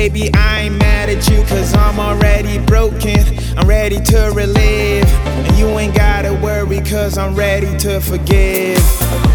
Baby, I ain't mad at you, cause I'm already broken. I'm ready to relive, and you ain't gotta worry, cause I'm ready to forgive.